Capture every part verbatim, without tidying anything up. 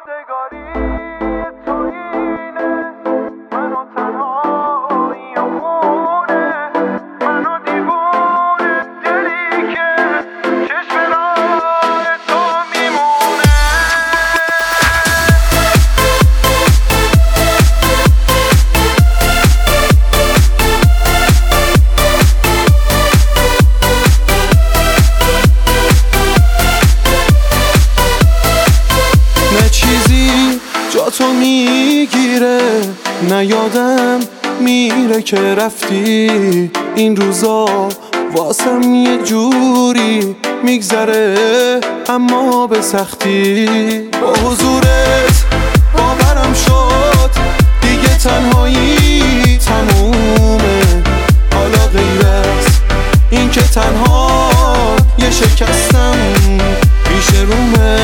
تو میگیره نه یادم میره که رفتی. این روزا واسم یه جوری میگذره اما به سختی. با حضورت باورم شد دیگه تنهایی تمومه. حالا غیر از این که تنها یه شکستم پیش رومه.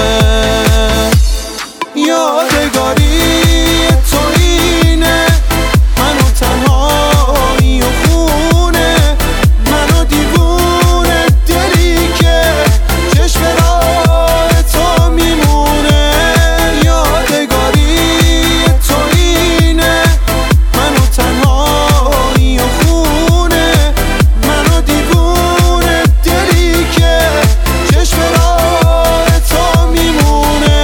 یادگاری تو اینه منو تنهایی و خونه. منو دیوونه دلی که چشم راه تو میمونه. یادگاری تو اینه منو تنهایی و خونه. منو دیوونه دلی که چشم راه تو میمونه.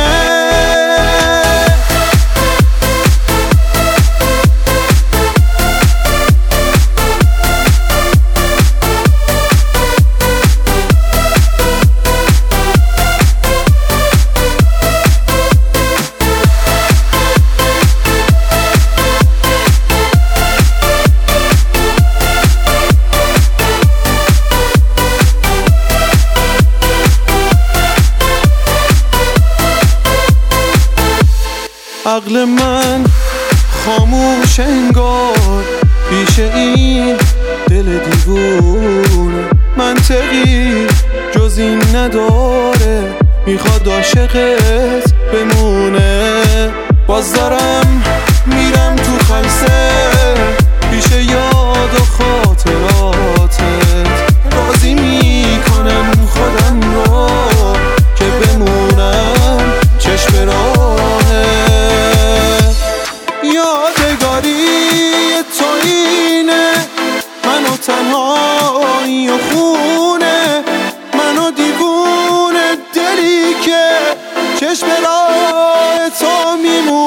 عقل من خاموش انگار پیش این دل دیوونه. منطقی جز این نداره میخواد عاشقت بمونه. باز دارم میرم تو خلسه پیش یاد و خاطراتت. راضی میکنم خودم رو که بمونم چشم راهت. یادگاری تو اینه منو تنهایی و خونه. منو دیوونه دلی که چشم راه تو میمونه.